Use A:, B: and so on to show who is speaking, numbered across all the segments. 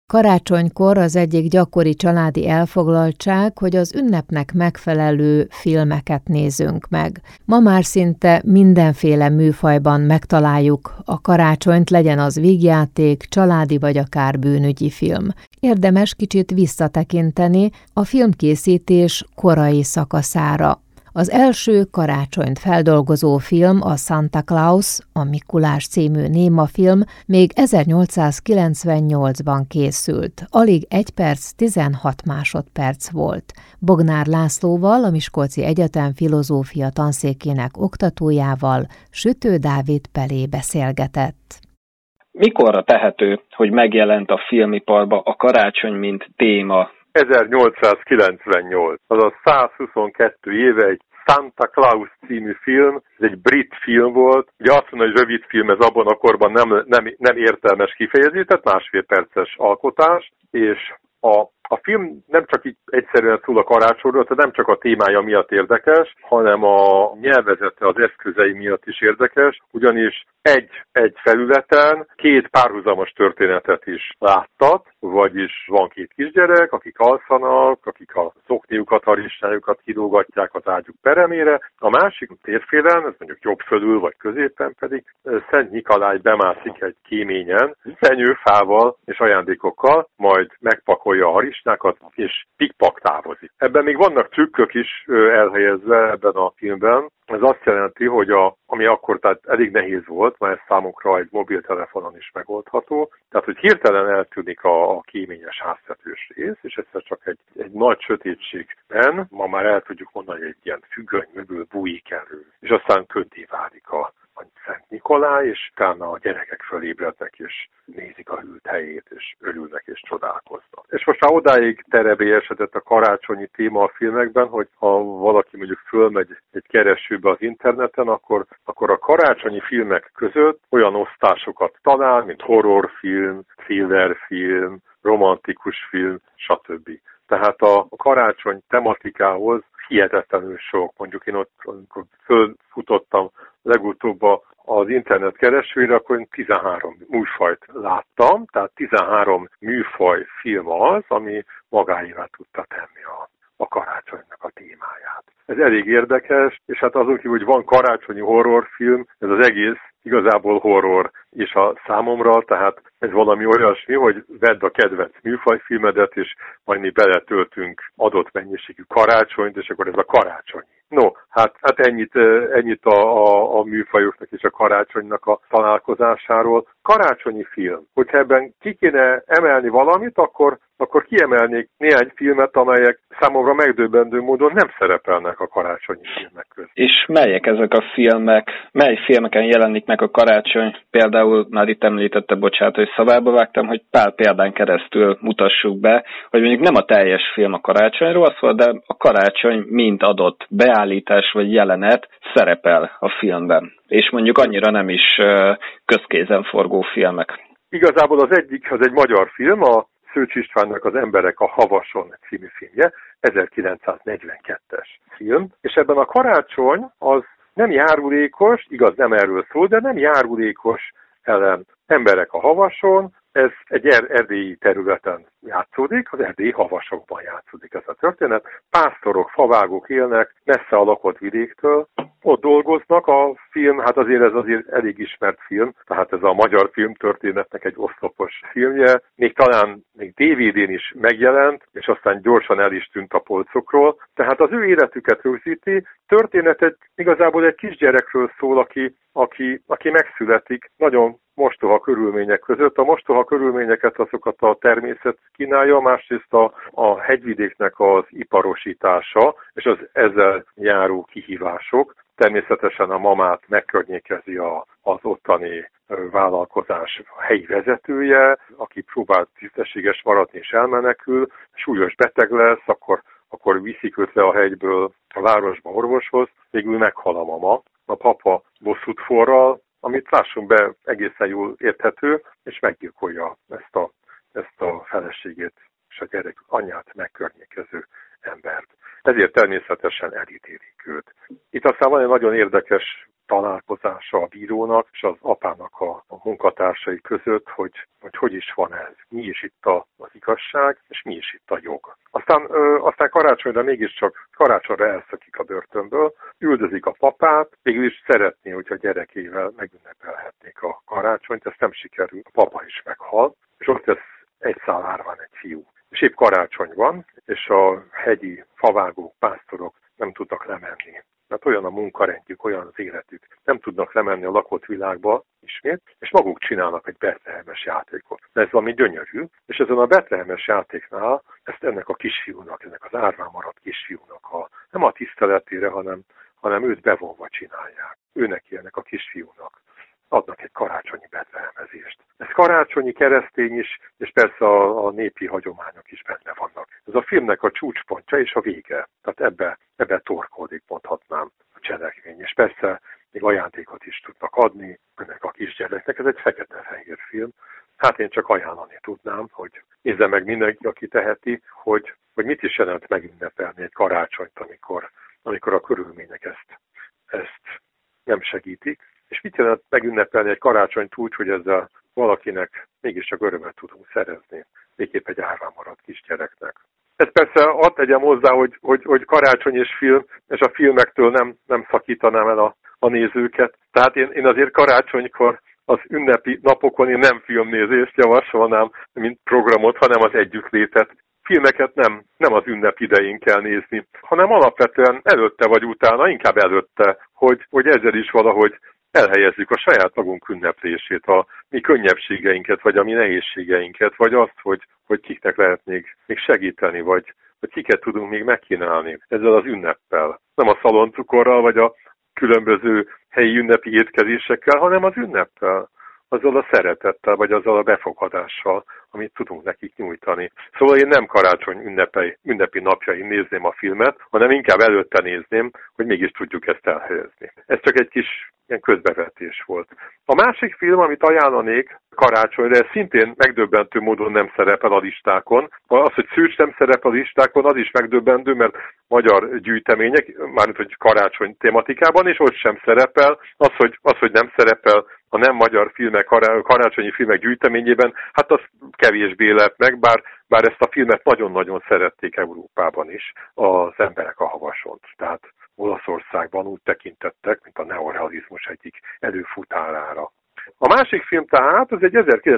A: Karácsonykor az egyik gyakori családi elfoglaltság, hogy az ünnepnek megfelelő filmeket nézünk meg. Ma már szinte mindenféle műfajban megtaláljuk a karácsonyt, legyen az vígjáték, családi vagy akár bűnügyi film. Érdemes kicsit visszatekinteni a filmkészítés korai szakaszára. Az első karácsonyt feldolgozó film, a Santa Claus, a Mikulás című némafilm még 1898-ban készült. Alig 1 perc 16 másodperc volt. Bognár Lászlóval, a Miskolci Egyetem filozófia tanszékének oktatójával, Sütő Dávid Pelé beszélgetett.
B: Mikorra tehető, hogy megjelent a filmiparba a karácsony, mint téma?
C: 1898, azaz 122 éve egy Santa Claus című film, ez egy brit film volt. Ugye azt mondom, hogy rövid film, ez abban a korban nem értelmes kifejezés, tehát 1,5 perces alkotás, és a film nem csak így egyszerűen szól a karácsonyról, tehát nem csak a témája miatt érdekes, hanem a nyelvezete, az eszközei miatt is érdekes, ugyanis egy felületen 2 párhuzamos történetet is láttat, vagyis van 2 kisgyerek, akik alszanak, akik a szokniukat, harisnyájukat kidolgatják az ágyuk peremére, a másik térfélen, ez mondjuk jobb fölül vagy középen pedig Szent Mikolaj bemászik egy kéményen, fenyőfával és ajándékokkal, majd megpakolja a harisnyákat és pikpak távozik. Ebben még vannak trükkök is elhelyezve ebben a filmben. Ez azt jelenti, hogy ami akkor tehát elég nehéz volt, mert ez számunkra egy mobiltelefonon is megoldható, tehát hogy hirtelen eltűnik a kéményes háztetős rész, és egyszer csak egy nagy sötétségben, ma már el tudjuk mondani, hogy egy ilyen függöny mögül bújik elő, és aztán köddé válik a Szent Mikolaj, és utána a gyerekek fölébrednek, és nézik a hűlt helyét, és örülnek, és csodálkoznak. És most már odáig terebélyesedett a karácsonyi téma a filmekben, hogy ha valaki mondjuk fölmegy egy keresőbe az interneten, akkor a karácsonyi filmek között olyan osztásokat talál, mint horrorfilm, thrillerfilm, romantikus film, stb. Tehát a karácsony tematikához hihetetlenül sok. Mondjuk én ott, amikor fölfutottam legutóbb az internet keresőire, akkor én 13 műfajt láttam, tehát 13 műfaj film az, ami magáévá tudta tenni a karácsonynak a témáját. Ez elég érdekes, és hát azon kívül, hogy van karácsonyi horrorfilm, ez az egész igazából horror is a számomra, tehát ez valami olyasmi, hogy vedd a kedvenc műfajfilmedet, és majd mi beletöltünk adott mennyiségű karácsonyt, és akkor ez a karácsonyi. No, hát ennyit a műfajoknak és a karácsonynak a találkozásáról. Karácsonyi film. Hogyha ebben ki kéne emelni valamit, akkor kiemelnék néhány filmet, amelyek számomra megdöbbentő módon nem szerepelnek a karácsonyi filmek között.
B: És melyek ezek a filmek? Mely filmeken jelenik meg a karácsony? Például már itt említette, bocsánat, hogy szavába vágtam, hogy pár példán keresztül mutassuk be, hogy mondjuk nem a teljes film a karácsonyról szól, de a karácsony mint adott beállítás vagy jelenet szerepel a filmben. És mondjuk annyira nem is közkézen forgó filmek.
C: Igazából az egyik, az egy magyar film, a Szőcs Istvánnak Az emberek a havason című filmje, 1942-es film, és ebben a karácsony az nem járulékos, igaz, nem erről szól, de nem járulékos ellen. Emberek a havason, ez egy erdélyi területen játszódik, az erdélyi havasokban játszódik ez a történet. Pásztorok, favágók élnek messze a lakott vidéktől, ott dolgoznak, a film, hát azért ez azért elég ismert film, tehát ez a magyar filmtörténetnek egy oszlopos filmje, talán DVD-n is megjelent, és aztán gyorsan el is tűnt a polcokról, tehát az ő életüket rögzíti, történetet igazából egy kisgyerekről szól, aki megszületik nagyon mostoha körülmények között. A mostoha körülményeket azokat a természet kínálja, másrészt a hegyvidéknek az iparosítása, és az ezzel járó kihívások. Természetesen a mamát megkörnyékezi az ottani vállalkozás helyi vezetője, aki próbál tisztességes maradni és elmenekül, súlyos beteg lesz, akkor viszik őt le a hegyből a városba orvoshoz, végül meghal a mama. A papa bosszút forral, amit lássunk be egészen jól érthető, és meggyilkolja ezt a feleségét és a gyerek anyját megkörnyékező embert. Ezért természetesen elítélik őt. Itt aztán van egy nagyon érdekes találkozása a bírónak és az apának a munkatársai között, hogy hogy is van ez, mi is itt az igazság, és mi is itt a jog. Aztán karácsonyra mégiscsak karácsonyra elszakik a börtönből, üldözik a papát, végül is szeretné, hogyha gyerekével megünnepelhetnék a karácsonyt, ez nem sikerül, a papa is meghal, és ott lesz egy szál árván egy fiú. És épp karácsony van, és a hegyi favágók, pásztorok nem tudnak lemenni. Mert olyan a munkarendjük, olyan az életük. Nem tudnak lemenni a lakott világba ismét, és maguk csinálnak egy betlehemes játékot. De ez valami gyönyörű, és ezen a betlehemes játéknál ezt ennek a kisfiúnak, ennek az árván maradt kisfiúnak nem a tiszteletére, hanem őt bevonva csinálják. Őnek ennek a kisfiúnak adnak egy karácsonyi betlehemezést. Ez karácsonyi, keresztény is, és persze a népi hagyományok is benne vannak. Ez a filmnek a csúcspontja és a vége. Tehát ebbe torkollik, mondhatnám, a cselekmény. És persze még ajándékot is tudnak adni ennek a kisgyereknek. Ez egy fekete-fehér film. Hát én csak ajánlani tudnám, hogy nézze meg mindenki, aki teheti, hogy mit is jelent megünnepelni egy karácsonyt, amikor a körülmények ezt nem segítik. És mit jelent megünnepelni egy karácsonyt úgy, hogy ezzel valakinek mégiscsak örömet tudunk szerezni, végképp egy árván maradt kisgyereknek. Ez persze hadd tegyem hozzá, hogy karácsony és film, és a filmektől nem szakítanám el a nézőket. Tehát én azért karácsonykor az ünnepi napokon én nem filmnézést javasolnám, mint programot, hanem az együttlétet. Filmeket nem az ünnep idején kell nézni, hanem alapvetően előtte vagy utána, inkább előtte, hogy ezzel is valahogy elhelyezzük a saját magunk ünneplését, a mi könnyebbségeinket, vagy a mi nehézségeinket, vagy azt, hogy kiknek lehet még segíteni, vagy kiket tudunk még megkínálni ezzel az ünneppel. Nem a szaloncukorral, vagy a különböző helyi ünnepi étkezésekkel, hanem az ünneppel, azzal a szeretettel, vagy azzal a befogadással, amit tudunk nekik nyújtani. Szóval én nem karácsony ünnepi napjain nézném a filmet, hanem inkább előtte nézném, hogy mégis tudjuk ezt elhelyezni. Ez csak egy kis ilyen közbevetés volt. A másik film, amit ajánlanék karácsonyra, ez szintén megdöbbentő módon nem szerepel a listákon. Az, hogy Szűcs nem szerepel a listákon, az is megdöbbentő, mert magyar gyűjtemények, mármint hogy karácsony tematikában, és ott sem szerepel. Az, hogy nem szerepel a nem magyar filmek, karácsonyi filmek gyűjteményében, hát az kevésbé lett meg, bár ezt a filmet nagyon-nagyon szerették Európában is az emberek a Havasont. Tehát Olaszországban úgy tekintettek, mint a neorealizmus egyik előfutárára. A másik film tehát, az egy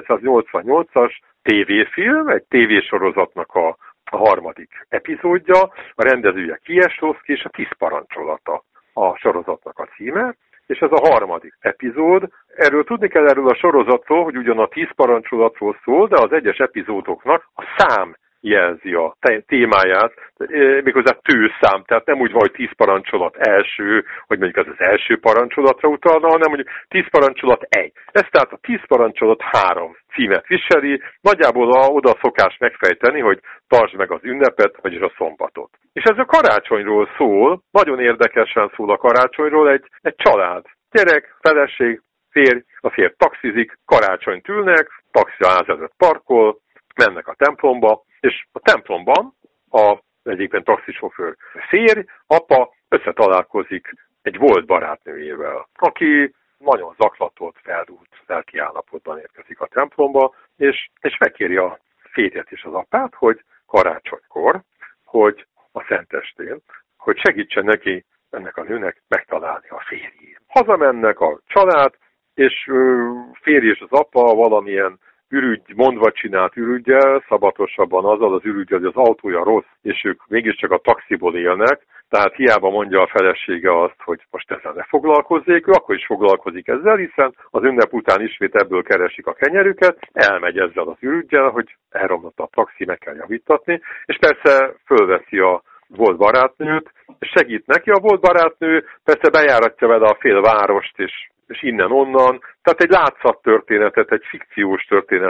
C: 1988-as tévéfilm, egy tévésorozatnak a harmadik epizódja, a rendezője Kieslowski és a 10 parancsolata a sorozatnak a címe, és ez a harmadik epizód. Erről tudni kell erről a sorozatról, hogy ugyan a 10 parancsolatról szól, de az egyes epizódoknak a szám jelzi a témáját, méghozzá tőszám, tehát nem úgy van, hogy 10 parancsolat első, hogy mondjuk az első parancsolatra utalna, hanem mondjuk 10 parancsolat 1. Ez tehát a 10 parancsolat 3 címet viseli, nagyjából oda szokás megfejteni, hogy tartsd meg az ünnepet, vagyis a szombatot. És ez a karácsonyról szól, nagyon érdekesen szól a karácsonyról, egy család, gyerek, feleség, férj, a férj taxizik, karácsonyt ülnek, taxi ház előtt parkol, mennek a templomba, és a templomban egyikben taxisofőr férj, apa összetalálkozik egy volt barátnőjével, aki nagyon zaklatott, feldúlt lelki állapotban érkezik a templomba, és megkéri a férjet és az apát, hogy karácsonykor, hogy a szentestén, hogy segítsen neki ennek a nőnek megtalálni a férjét. Hazamennek a család, és férj és az apa valamilyen mondva csinált ürüggyel, szabatosabban azzal az ürüggyel, hogy az autója rossz, és ők mégiscsak a taxiból élnek, tehát hiába mondja a felesége azt, hogy most ezzel ne foglalkozzék, ő akkor is foglalkozik ezzel, hiszen az ünnep után ismét ebből keresik a kenyerüket, elmegy ezzel az ürüggyel, hogy elromlott a taxi, meg kell javítatni, és persze fölveszi a volt barátnőt, és segít neki. A volt barátnő persze bejáratja vele a fél várost, és innen-onnan. Tehát egy látszattörténetet, egy fikciós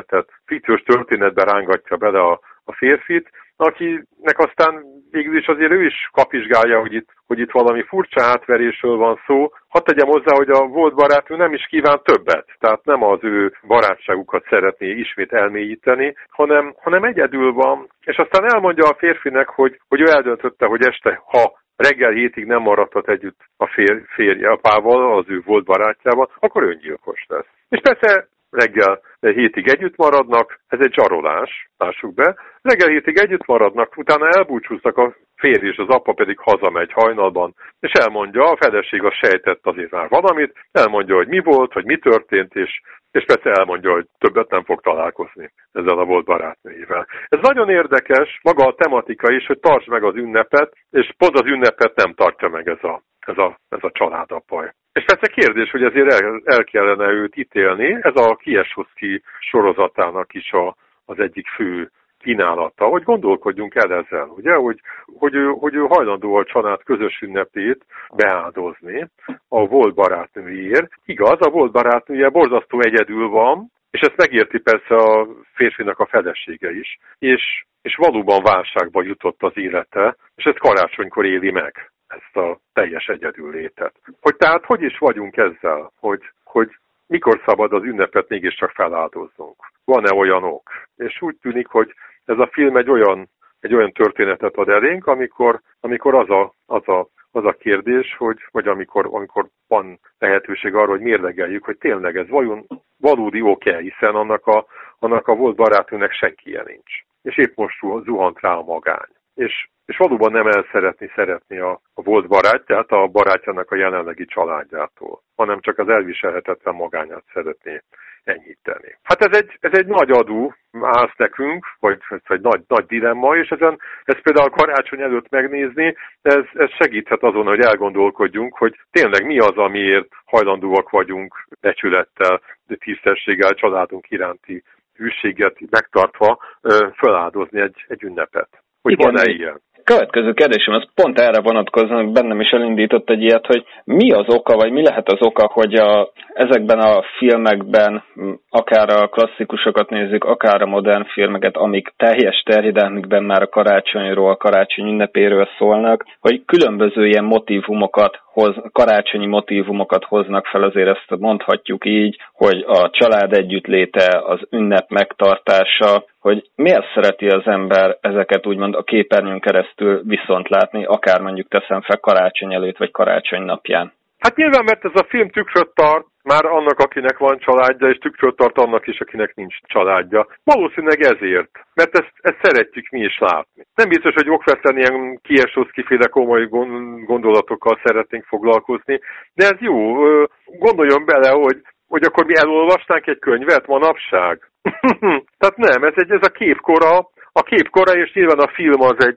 C: történetben rángatja bele a férfit, akinek aztán végül is azért ő is kapizsgálja, hogy itt valami furcsa átverésről van szó. Hadd tegyem hozzá, hogy a volt barátnő nem is kíván többet, tehát nem az ő barátságukat szeretné ismét elmélyíteni, hanem egyedül van, és aztán elmondja a férfinek, hogy ő eldöntötte, hogy este, ha reggel 7-ig nem maradhat együtt a férje apával, az ő volt barátjával, akkor öngyilkos lesz. És persze reggel hétig együtt maradnak, ez egy zsarolás, lássuk be. Reggel hétig együtt maradnak, utána elbúcsúznak, a férj és az apa pedig hazamegy hajnalban, és elmondja, a feleség az sejtett azért már valamit, elmondja, hogy mi volt, hogy mi történt, és persze elmondja, hogy többet nem fog találkozni ezzel a volt barátnőjével. Ez nagyon érdekes, maga a tematika is, hogy tartsd meg az ünnepet, és pont az ünnepet nem tartja meg ez a családapaj. És persze kérdés, hogy ezért el kellene őt ítélni, ez a Kieslowski sorozatának is az egyik fő kínálata, hogy gondolkodjunk el ezzel, ugye, hogy ő hajlandó a család közös ünnepét beáldozni a volt barátnőjéért. Igaz, a volt barátnője borzasztó egyedül van, és ezt megérti persze a férfinak a felesége is, és valóban válságba jutott az élete, és ezt karácsonykor éli meg, ezt a teljes egyedüllétet. Tehát hogy is vagyunk ezzel, hogy mikor szabad az ünnepet mégiscsak feláldoznunk? Van-e olyan ok? És úgy tűnik, hogy ez a film egy olyan történetet ad elénk, amikor az a kérdés, vagy amikor van lehetőség arra, hogy mérlegeljük, hogy tényleg ez vajon valódi ok-e, hiszen annak a volt barátnőnek senkije nincs. És épp most zuhant rá a magány. És valóban nem szeretni a volt barátját, a barátjának a jelenlegi családjától, hanem csak az elviselhetetlen magányát szeretné enyhíteni. Hát ez egy nagy adó állsz nekünk, vagy nagy dilemma, és ez például karácsony előtt megnézni, ez segíthet azon, hogy elgondolkodjunk, hogy tényleg mi az, amiért hajlandóak vagyunk becsülettel, tisztességgel, családunk iránti hűséget megtartva feláldozni egy ünnepet. Hogy van-e ilyen?
B: Következő kérdésem, az pont erre vonatkozóan, bennem is elindított egy ilyet, hogy mi az oka, vagy mi lehet az oka, hogy ezekben a filmekben, akár a klasszikusokat nézzük, akár a modern filmeket, amik teljes terjedelmükben már a karácsonyról, a karácsony ünnepéről szólnak, hogy különböző ilyen karácsonyi motívumokat hoznak fel, azért ezt mondhatjuk így, hogy a család együttléte, az ünnep megtartása, hogy miért szereti az ember ezeket úgymond a képernyőn keresztül viszont látni, akár mondjuk teszem fel karácsony előtt, vagy karácsony napján.
C: Hát nyilván, mert ez a film tükröt tart már annak, akinek van családja, és tükröt tart annak is, akinek nincs családja. Valószínűleg ezért, mert ezt szeretjük mi is látni. Nem biztos, hogy okvetlen ilyen Kieslowski-féle komoly gondolatokkal szeretnénk foglalkozni, de ez jó. Gondoljon bele, hogy akkor mi elolvasnánk egy könyvet manapság. Tehát nem, ez a képkora, és nyilván a film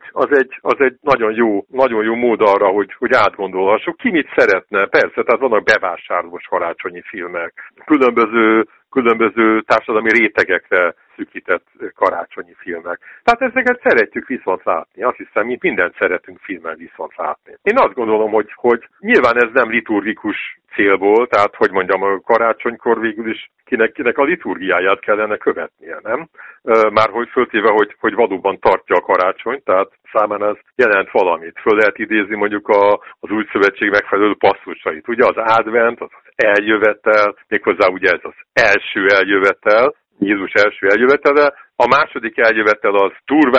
C: az egy nagyon jó mód arra, hogy átgondolhassuk. Ki mit szeretne? Persze, tehát vannak bevásárlós karácsonyi filmek, különböző társadalmi rétegekre szűkített karácsonyi filmek. Tehát ezeket szeretjük viszont látni. Azt hiszem, mi mindent szeretünk filmen viszont látni. Én azt gondolom, hogy nyilván ez nem liturgikus célból, tehát hogy mondjam, a karácsonykor végül is kinek a liturgiáját kellene követnie, nem? Már hogy föltéve, hogy valóban tartja a karácsonyt, tehát számára ez jelent valamit. Föl lehet idézni mondjuk az új szövetség megfelelő passzusait. Ugye az advent, az eljövetel, méghozzá ugye ez az első eljövetel, Jézus első eljövetele, a második eljövetel az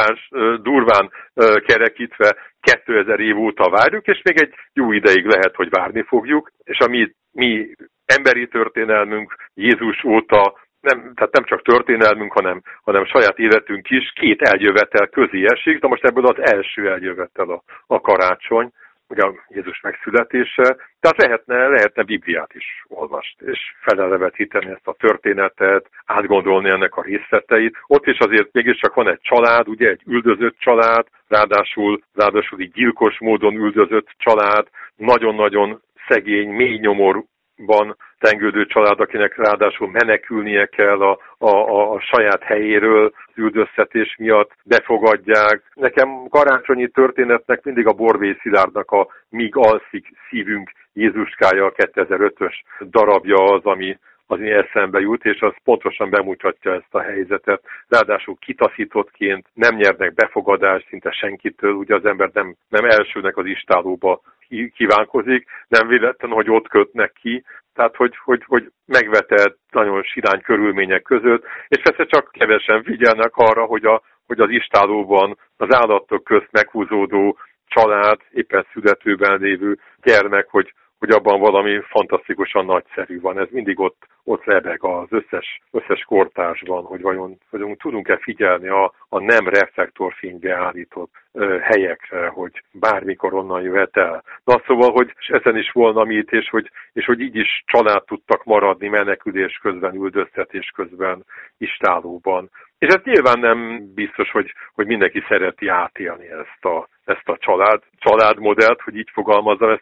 C: durván kerekítve 2000 év óta várjuk, és még egy jó ideig lehet, hogy várni fogjuk, és a mi emberi történelmünk Jézus óta, tehát nem csak történelmünk, hanem saját életünk is 2 eljövetel közé esik, de most ebből az első eljövetel a karácsony, ugye a Jézus megszületése, tehát lehetne Bibliát is olvasni, és felelevetíteni ezt a történetet, átgondolni ennek a részleteit. Ott is azért mégiscsak van egy család, ugye egy üldözött család, ráadásul így gyilkos módon üldözött család, nagyon-nagyon szegény, mély nyomorban tengődő család, akinek ráadásul menekülnie kell a saját helyéről az üldöztetés miatt, befogadják. Nekem karácsonyi történetnek mindig a Borvé Szilárdnak a Míg alszik szívünk Jézuskája, a 2005-ös darabja az, ami eszembe jut, és az pontosan bemutatja ezt a helyzetet. Ráadásul kitaszítottként nem nyernek befogadást szinte senkitől, ugye az ember nem elsőnek az istálóba kívánkozik, nem véletlen, hogy ott kötnek ki, tehát hogy megvetett nagyon sirány körülmények között, és persze csak kevesen figyelnek arra, hogy az istálóban az állatok közt meghúzódó család, éppen születőben lévő gyermek, hogy abban valami fantasztikusan nagyszerű van. Ez mindig ott ott lebeg az összes kortársban, hogy vajon tudunk-e figyelni a nem reflektorfénybe állított helyekre, hogy bármikor onnan jöhet el. Na szóval, hogy ezen is volna mit, és hogy így is család tudtak maradni menekülés közben, üldöztetés közben, istálóban. És ez nyilván nem biztos, hogy mindenki szereti átélni ezt a családmodellt, hogy így fogalmazzam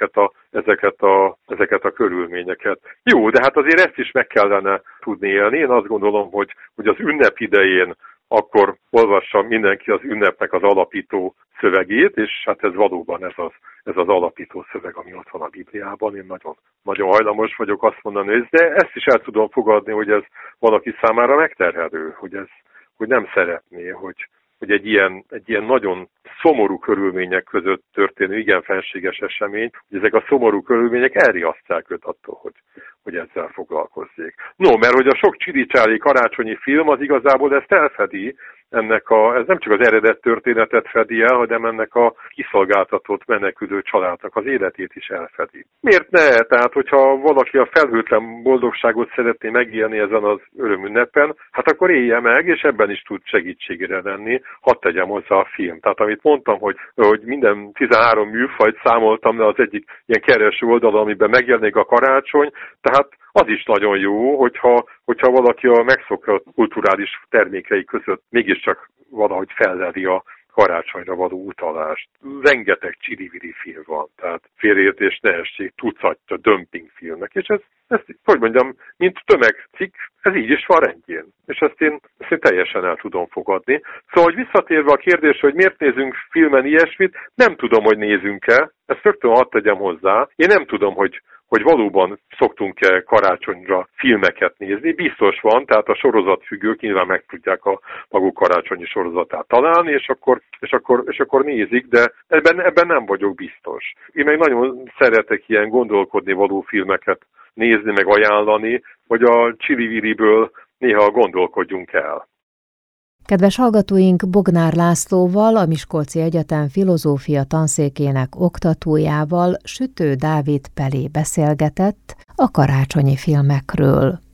C: ezeket a körülményeket. Jó, de hát azért ezt is meg kellene tudni élni. Én azt gondolom, hogy az ünnep idején akkor olvassa mindenki az ünnepnek az alapító szövegét, és hát ez valóban ez az alapító szöveg, ami ott van a Bibliában. Én nagyon, nagyon hajlamos vagyok azt mondani, de ezt is el tudom fogadni, hogy ez valaki számára megterhelő, hogy nem szeretné, hogy egy ilyen nagyon szomorú körülmények között történő igen fenséges esemény, hogy ezek a szomorú körülmények elriasztják őt attól, hogy ezzel foglalkozzék. No, mert hogy a sok csili-csáli karácsonyi film az igazából ezt elfedi, ez nem csak az eredet történetet fedi el, hanem ennek a kiszolgáltatott menekülő családnak az életét is elfedi. Miért ne? Tehát, hogyha valaki a felhőtlen boldogságot szeretné megélni ezen az örömünnepen, hát akkor élje meg, és ebben is tud segítségére lenni, hadd tegyem hozzá a film. Tehát amit mondtam, hogy minden 13 műfajt számoltam le az egyik ilyen kereső oldalon, amiben megjelenik a karácsony, tehát az is nagyon jó, hogyha valaki a megszokott kulturális termékei között mégiscsak valahogy felleli a karácsonyra való utalást. Rengeteg csili-vili film van, tehát félreértés ne essék, tucatja dömpingfilmek, és ezt, hogy mondjam, mint tömegcikk, ez így is van rendjén. És ezt én teljesen el tudom fogadni. Szóval, hogy visszatérve a kérdésre, hogy miért nézünk filmen ilyesmit, nem tudom, hogy nézünk-e, ezt rögtön hadd tegyem hozzá. Én nem tudom, hogy valóban szoktunk-e karácsonyra filmeket nézni. Biztos van, tehát a sorozatfüggők nyilván meg tudják a maguk karácsonyi sorozatát találni, és akkor nézik, de ebben nem vagyok biztos. Én meg nagyon szeretek ilyen gondolkodni való filmeket nézni, meg ajánlani, hogy a csili-viliből néha gondolkodjunk el.
A: Kedves hallgatóink, Bognár Lászlóval, a Miskolci Egyetem filozófia tanszékének oktatójával, Sütő Dávid Pelé beszélgetett a karácsonyi filmekről.